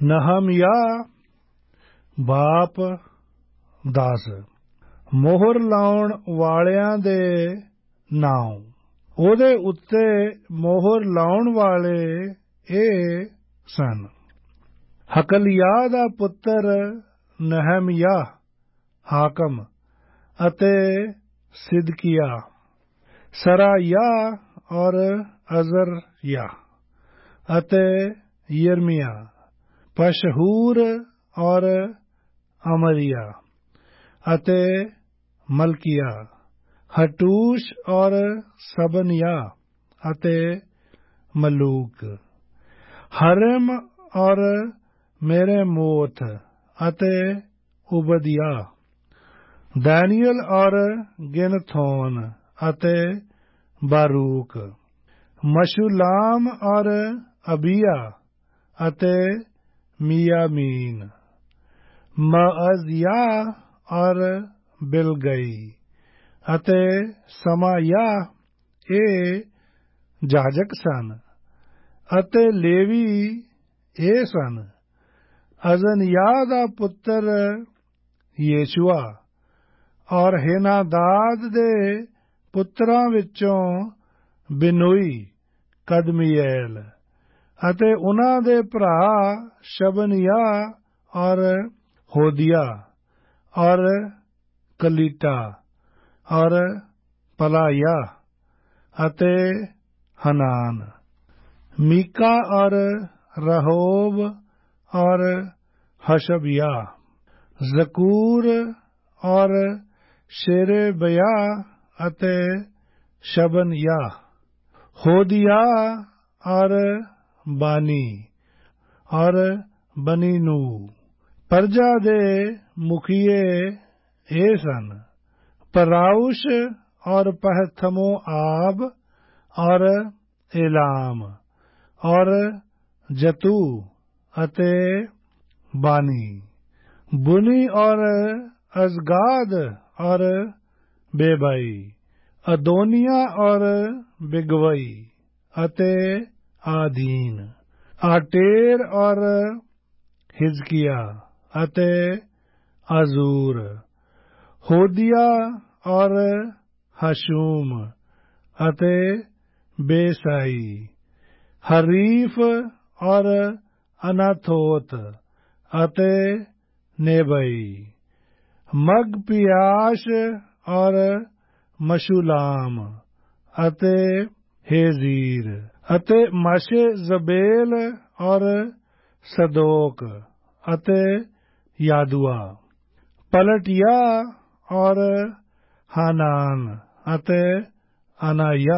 Nehemiah ਬਾਪ 10 ਮੋਹਰ ਲਾਉਣ ਵਾਲਿਆਂ ਦੇ ਨਾਮ। ਉਹਦੇ ਉੱਤੇ ਮੋਹਰ ਲਾਉਣ ਵਾਲੇ ਇਹ ਸਨ। ਹਕਲਿਯਾਹ ਦਾ ਪੁੱਤਰ ਨਹਮਯਾਹ ਹਾਕਮ ਅਤੇ ਸਿਦਕੀਆ, ਸਰਾਯਾਹ ਔਰ ਅਜ਼ਰਯਾਹ ਅਤੇ ਯਿਰਮੀਆ, ਪਸ਼ਹੂਰ ਔਰ ਅਮਰਿਯਾ ਅਤੇ ਮਲਕੀਆ, ਹਟੂਸ਼ ਔਰ ਸਬਨਯਾਹ ਅਤੇ ਮਲੂਕ, ਹਰਮ ਔਰ ਮੇਰੇਮੋਥ ਅਤੇ ਉਬਦਿਯਾਹ, ਦਾਨੀਏਲ ਔਰ ਗਿਨਥੋਨ ਅਤੇ ਬਾਰੂਕ, ਮਸ਼ੁਲਾਮ ਔਰ ਅਬੀਆ ਅਤੇ ਮਿਯਾਮੀਨ, ਮਅਜ਼ਿਯਾਹ ਔਰ ਬਿਲਗਈ ਅਤੇ ਸਮਾਯਾਹ ਇਹ ਜਾਜਕ ਸਨ। ਅਤੇ ਲੇਵੀ ਇਹ ਸਨ। ਅਜ਼ਨਯਾਹ ਦਾ ਪੁੱਤਰ ਯੇਸ਼ੂਆ ਔਰ ਹੇਨਾਦਾਦ ਦੇ ਪੁੱਤਰਾਂ ਵਿੱਚੋਂ ਬਿਨੋਈ, ਕਦਮੀਏਲ ਅਤੇ ਉਨ੍ਹਾਂ ਦੇ ਭਰਾ ਸ਼ਬਨਯਾਹ ਔਰ ਹੋਦੀਆ ਔਰ ਕਲੀਟਾ ਔਰ ਪਲਾਯਾਹ ਅਤੇ ਹਨਾਨ, ਮੀਕਾ ਔਰ ਰਹੋਬ ਔਰ ਹਸ਼ਬਯਾਹ, ਜ਼ਕੂਰ ਔਰ ਸ਼ੇਰੇਬਯਾਹ ਅਤੇ ਸ਼ਬਨਯਾਹ, ਹੋਦੀਯਾਹ ਔਰ ਬਾਨੀ ਔਰ ਬਨੀਨੂ। ਪਰਜਾ ਦੇ ਮੁਖੀਏ ਇਹ ਸਨ। ਪਰਾਉਸ਼ ਔਰ ਪਹਥਮੋਆਬ ਔਰ ਏਲਾਮ ਔਰ ਜਤੂ ਅਤੇ ਬਾਨੀ, बुनी और अजगाद और बेबाई, अदोनिया और बिगवई अते आदीन, आटेर और हिजकिया अते अजूर, होदिया और हशूम अते बेसाई, हरीफ और अनाथोत अते नेबई, मगपियाश और मशुलाम अते हेजीर अते मशे जबेल और सदोक अते यादुआ, पलटिया और हानान अते अनाया,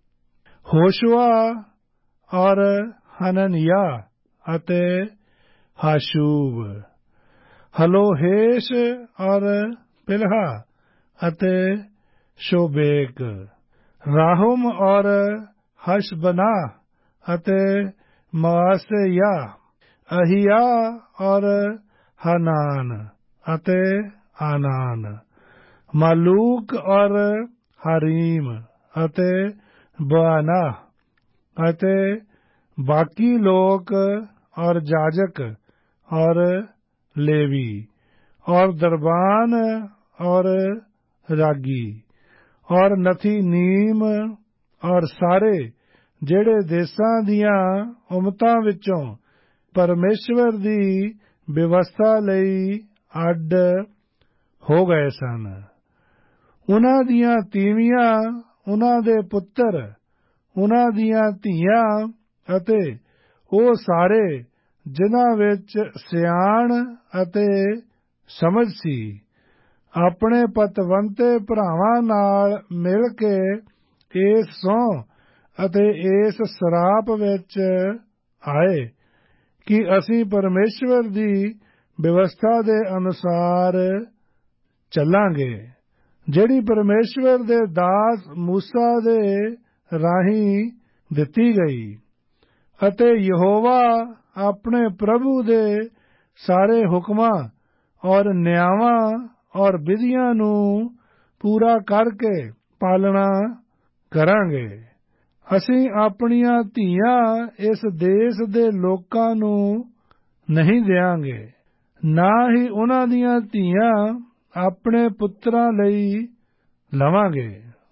होशुआ और हननिया अते हाशूब, हलोहेश और पिलहा अते शोबेक, राहुम और हशबना अते मासेया, अहिया और हनान अते आनान, मालूक और हरीम अते बाना अते बाकी लोग और जाजक और लेवी और दरबान और रागी और नथीनीम और सारे ਜਿਹੜੇ ਦੇਸਾਂ ਦੀਆਂ ਉਮਤਾਂ ਵਿੱਚੋਂ ਪਰਮੇਸ਼ਵਰ ਦੀ ਵਿਵਸਥਾ ਲਈ ਅੱਡ ਹੋ ਗਏ ਸਨ। ਉਨ੍ਹਾਂ ਦੀਆਂ ਤੀਵੀਆਂ, ਉਨ੍ਹਾਂ ਦੇ ਪੁੱਤਰ, ਉਨ੍ਹਾਂ ਦੀਆਂ ਧੀਆਂ ਅਤੇ ਉਹ ਸਾਰੇ ਜਿਨ੍ਹਾਂ ਵਿੱਚ ਸਿਆਣ ਅਤੇ ਸਮਝ ਸੀ, ਆਪਣੇ ਪਤਵੰਤੇ ਭਰਾਵਾਂ ਨਾਲ ਮਿਲ ਕੇ ਇਸ ਸਹੁੰ ਅਤੇ ਇਸ ਸਰਾਪ ਵਿੱਚ ਆਏ ਕਿ ਅਸੀਂ ਪਰਮੇਸ਼ਵਰ ਦੀ ਵਿਵਸਥਾ ਦੇ ਅਨੁਸਾਰ ਚੱਲਾਂਗੇ, ਜਿਹੜੀ ਪਰਮੇਸ਼ਵਰ ਦੇ ਦਾਸ ਮੂਸਾ ਦੇ ਰਾਹੀਂ ਦਿੱਤੀ ਗਈ। ਅਤੇ ਯਹੋਵਾ ਆਪਣੇ ਪ੍ਰਭੂ ਦੇ ਸਾਰੇ ਹੁਕਮਾਂ ਔਰ ਨਿਆਵਾਂ ਔਰ ਵਿਧੀਆਂ ਨੂੰ ਪੂਰਾ ਕਰਕੇ ਪਾਲਣਾ ਕਰਾਂਗੇ। ਅਸੀਂ ਆਪਣੀਆਂ ਧੀਆਂ ਇਸ ਦੇਸ਼ ਦੇ ਲੋਕਾਂ ਨੂੰ ਨਹੀਂ ਦਿਆਂਗੇ, ਨਾ ਹੀ ਉਹਨਾਂ ਦੀਆਂ ਧੀਆਂ ਆਪਣੇ ਪੁੱਤਰਾਂ ਲਈ ਲਵਾਂਗੇ।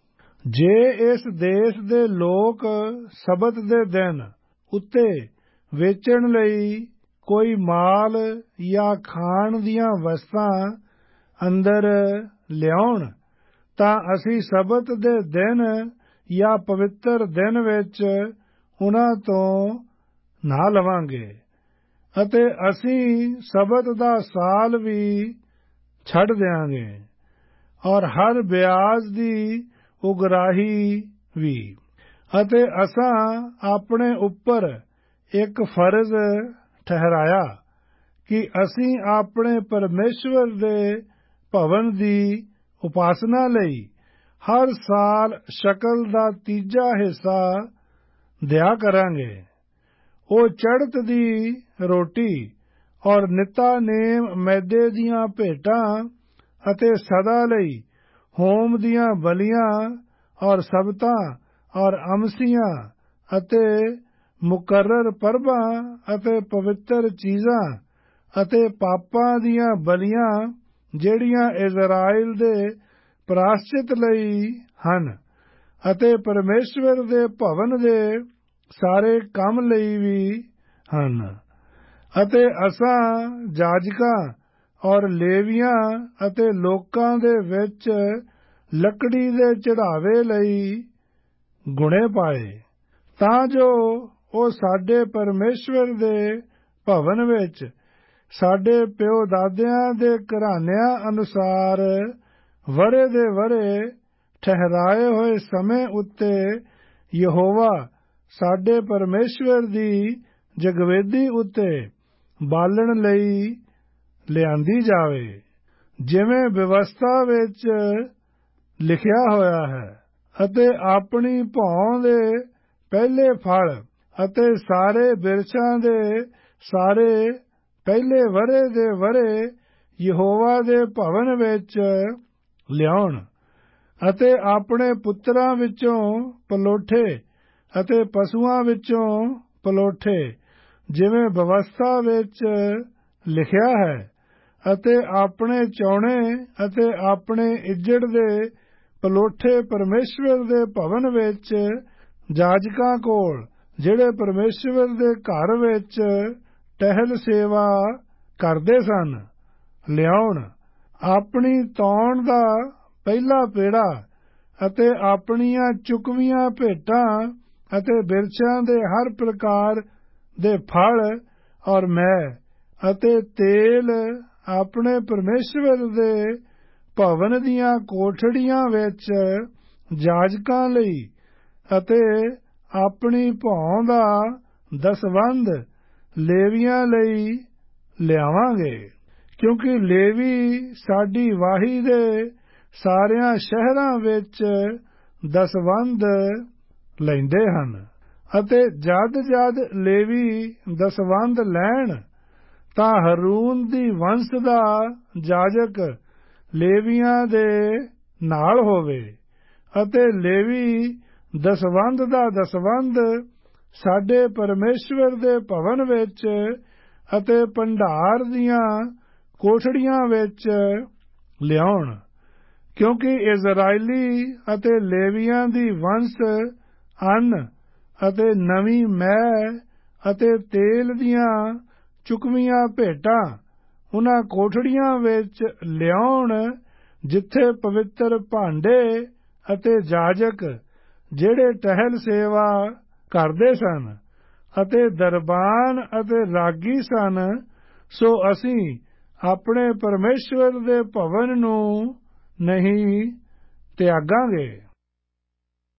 ਜੇ ਇਸ ਦੇਸ਼ ਦੇ ਲੋਕ ਸਬਤ ਦੇ ਦਿਨ ਉੱਤੇ ਵੇਚਣ ਲਈ ਕੋਈ ਮਾਲ ਜਾਂ ਖਾਣ ਦੀਆਂ ਵਸਤਾਂ ਅੰਦਰ ਲਿਆਉਣ, ਤਾਂ ਅਸੀਂ ਸਬਤ ਦੇ ਦਿਨ ਜਾਂ ਪਵਿੱਤਰ ਦਿਨ ਵਿੱਚ ਉਹਨਾਂ ਤੋਂ ਨਾ ਲਵਾਂਗੇ, ਅਤੇ ਅਸੀਂ ਸਬਤ ਦਾ ਸਾਲ ਵੀ ਛੱਡ ਦਿਆਂਗੇ, ਔਰ ਹਰ ਵਿਆਜ ਦੀ ਉਗਰਾਹੀ ਵੀ। ਅਤੇ ਅਸਾਂ ਆਪਣੇ ਉੱਪਰ ਇੱਕ ਫਰਜ਼ ਠਹਿਰਾਇਆ ਕਿ ਅਸੀਂ ਆਪਣੇ ਪਰਮੇਸ਼ਵਰ ਦੇ ਭਵਨ ਦੀ ਉਪਾਸਨਾ ਲਈ ਹਰ ਸਾਲ ਸ਼ਕਲ ਦਾ ਤੀਜਾ ਹਿੱਸਾ ਦਿਆ ਕਰਾਂਗੇ। ਉਹ ਚੜ੍ਹਤ ਦੀ ਰੋਟੀ ਔਰ ਨਿਤਨੇਮ ਮੈਦੇ ਦੀਆਂ ਭੇਟਾਂ ਅਤੇ ਸਦਾ ਲਈ ਹੋਮ ਦੀਆਂ ਬਲੀਆਂ ਔਰ ਸਬਤਾਂ ਔਰ ਅਮਸੀਆਂ ਅਤੇ ਮੁਕਰਰ ਪਰਬਾਂ ਅਤੇ ਪਵਿੱਤਰ ਚੀਜ਼ਾਂ ਅਤੇ ਪਾਪਾਂ ਦੀਆਂ ਬਲੀਆਂ ਜਿਹੜੀਆਂ ਇਜ਼ਰਾਈਲ ਦੇ ਪ੍ਰਾਸ਼ਚਿਤ ਲਈ ਹਨ, ਅਤੇ ਪਰਮੇਸ਼ਵਰ ਦੇ ਭਵਨ ਦੇ ਸਾਰੇ ਕੰਮ ਲਈ ਵੀ ਹਨ। ਅਤੇ ਅਸਾਂ ਜਾਜਕਾਂ ਔਰ ਲੇਵੀਆਂ ਅਤੇ ਲੋਕਾਂ ਦੇ ਵਿੱਚ ਲੱਕੜੀ ਦੇ ਚੜ੍ਹਾਵੇ ਲਈ ਗੁਣੇ ਪਾਏ, ਤਾਂ ਜੋ ਉਹ ਸਾਡੇ ਪਰਮੇਸ਼ਵਰ ਦੇ ਭਵਨ ਵਿੱਚ ਸਾਡੇ ਪਿਓ ਦਾਦਿਆਂ ਦੇ ਘਰਾਨਿਆਂ ਅਨੁਸਾਰ ਵਰ੍ਹੇ ਦੇ ਵਰ੍ਹੇ ਠਹਿਰਾਏ ਹੋਏ ਸਮੇਂ ਉੱਤੇ ਯਹੋਵਾ ਸਾਡੇ ਪਰਮੇਸ਼ਵਰ ਦੀ ਜਗਵੇਦੀ ਉੱਤੇ ਬਾਲਣ ਲਈ ਲਿਆਂਦੀ ਜਾਵੇ, ਜਿਵੇਂ ਵਿਵਸਥਾ ਵਿੱਚ ਲਿਖਿਆ ਹੋਇਆ ਹੈ। ਅਤੇ ਆਪਣੀ ਭੌਂ ਦੇ ਪਹਿਲੇ ਫਲ ਅਤੇ ਸਾਰੇ ਬਿਰਛਾਂ ਦੇ ਸਾਰੇ ਪਹਿਲੇ ਵਰ੍ਹੇ ਦੇ ਵਰ੍ਹੇ ਯਹੋਵਾ ਦੇ ਭਵਨ ਵਿੱਚ ਲਿਆਉਣ, ਅਤੇ ਆਪਣੇ ਪੁੱਤਰਾਂ ਵਿੱਚੋਂ ਪਲੋਠੇ ਅਤੇ ਪਸ਼ੂਆਂ ਵਿੱਚੋਂ ਪਲੋਠੇ, ਜਿਵੇਂ ਵਿਵਸਥਾ ਵਿੱਚ ਲਿਖਿਆ ਹੈ, ਅਤੇ ਆਪਣੇ ਚੌਣੇ ਅਤੇ ਆਪਣੇ ਇੱਜੜ ਦੇ ਪਲੋਠੇ ਪਰਮੇਸ਼ਵਰ ਦੇ ਭਵਨ ਵਿੱਚ ਜਾਜਕਾਂ ਕੋਲ, ਜਿਹੜੇ ਪਰਮੇਸ਼ਵਰ ਦੇ ਘਰ ਵਿੱਚ ਟਹਿਲ ਸੇਵਾ ਕਰਦੇ ਸਨ, ਲਿਆਉਣ। ਆਪਣੀ ਤੌਣ ਦਾ ਪਹਿਲਾ ਪੇੜਾ ਅਤੇ ਆਪਣੀਆਂ ਚੁਕਵੀਆਂ ਭੇਟਾਂ ਅਤੇ ਬਿਰਛਾਂ ਦੇ ਹਰ ਪ੍ਰਕਾਰ ਦੇ ਫਲ ਔਰ ਮੈਂ ਅਤੇ ਤੇਲ ਆਪਣੇ ਪਰਮੇਸ਼ਵਰ ਦੇ ਭਵਨ ਦੀਆਂ ਕੋਠੜੀਆਂ ਵਿੱਚ ਜਾਜਕਾਂ ਲਈ, ਅਤੇ ਆਪਣੀ ਭੌਂ ਦਾ ਦਸਵੰਧ ਲੇਵੀਆਂ ਲਈ ਲਿਆਵਾਂਗੇ, ਕਿਉਂਕਿ ਲੇਵੀ ਸਾਡੀ ਵਾਹੀ ਦੇ ਸਾਰਿਆਂ ਸ਼ਹਿਰਾਂ ਵਿੱਚ ਦਸਵੰਧ ਲੈਂਦੇ ਹਨ। ਅਤੇ ਜਦ ਲੇਵੀ ਦਸਵੰਧ ਲੈਣ, ਤਾਂ ਹਰੂਨ ਦੀ ਵੰਸ਼ ਦਾ ਜਾਜਕ ਲੇਵੀਆਂ ਦੇ ਨਾਲ ਹੋਵੇ, ਅਤੇ ਲੇਵੀ ਦਸਵੰਧ ਦਾ ਦਸਵੰਧ ਸਾਡੇ ਪਰਮੇਸ਼ਵਰ ਦੇ ਭਵਨ ਵਿੱਚ ਅਤੇ ਭੰਡਾਰ ਦੀਆਂ ਕੋਠੜੀਆਂ ਵਿੱਚ ਲਿਆਉਣ, ਕਿਉਂਕਿ ਇਜ਼ਰਾਈਲੀ ਅਤੇ ਲੇਵੀਆਂ ਦੀ ਵੰਸ਼ ਅੰਨ ਅਤੇ ਨਵੀਂ ਮੈਅ ਅਤੇ ਤੇਲ ਦੀਆਂ ਚੁਕਵੀਆਂ ਭੇਟਾਂ ਉਹਨਾਂ ਕੋਠੜੀਆਂ ਵਿੱਚ ਲਿਆਉਣ, ਜਿੱਥੇ ਪਵਿੱਤਰ ਭਾਂਡੇ ਅਤੇ ਜਾਜਕ ਜਿਹੜੇ ਟਹਿਲ ਸੇਵਾ ਕਰਦੇ ਸਨ ਅਤੇ ਦਰਬਾਨ ਅਤੇ ਰਾਗੀ ਸਨ। ਸੋ ਅਸੀਂ ਆਪਣੇ ਪਰਮੇਸ਼ਵਰ ਦੇ ਭਵਨ ਨੂੰ ਨਹੀਂ ਤਿਆਗਾਂਗੇ।